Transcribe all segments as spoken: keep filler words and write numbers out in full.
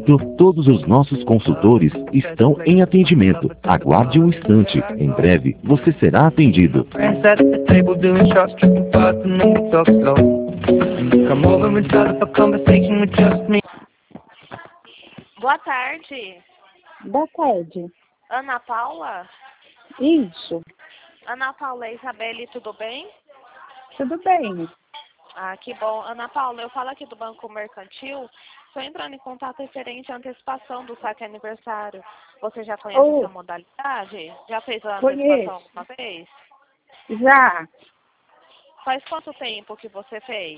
momento, todos os nossos consultores estão em atendimento. Aguarde um instante. Em breve, você será atendido. Boa tarde. Boa tarde. Ana Paula? Isso. Ana Paula e Isabelle, tudo bem? Tudo bem. Ah, que bom. Ana Paula, eu falo aqui do Banco Mercantil. Estou entrando em contato referente à antecipação do saque aniversário. Você já conhece Oh, essa modalidade? Já fez a conheço. antecipação alguma vez? Já. Faz quanto tempo que você fez?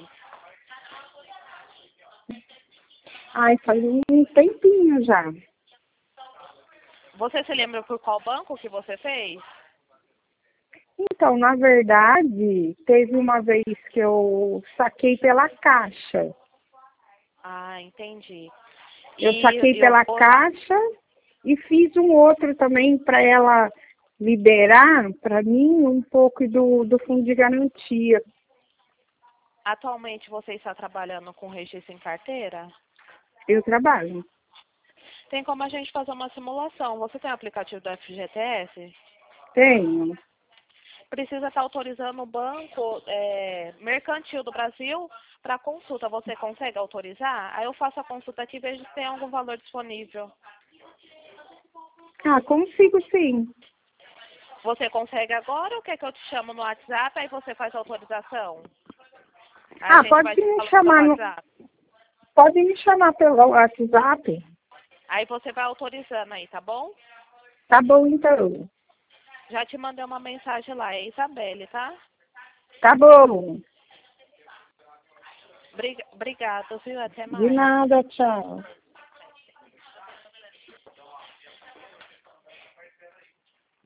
Ai, faz um tempinho já. Você se lembra por qual banco que você fez? Então, na verdade, teve uma vez que eu saquei pela Caixa. Ah, entendi. Eu E saquei eu pela vou- Caixa e fiz um outro também para ela liberar para mim um pouco do, do fundo de garantia. Atualmente você está trabalhando com registro em carteira? Eu trabalho. Tem como a gente fazer uma simulação. Você tem o aplicativo do F G T S? Tenho. Precisa estar autorizando o Banco é, Mercantil do Brasil para consulta. Você consegue autorizar? Aí eu faço a consulta aqui e vejo se tem algum valor disponível. Ah, consigo sim. Você consegue agora ou quer que eu te chamo no WhatsApp? Aí você faz a autorização? Aí a Ah, gente pode vai te me falando pelo chamar no, WhatsApp. pode me chamar pelo WhatsApp. Aí você vai autorizando aí, tá bom? Tá bom, então. Já te mandei uma mensagem lá, é Isabelle, tá? Tá bom. Brig- Obrigada, viu? Até De mais. nada, tchau.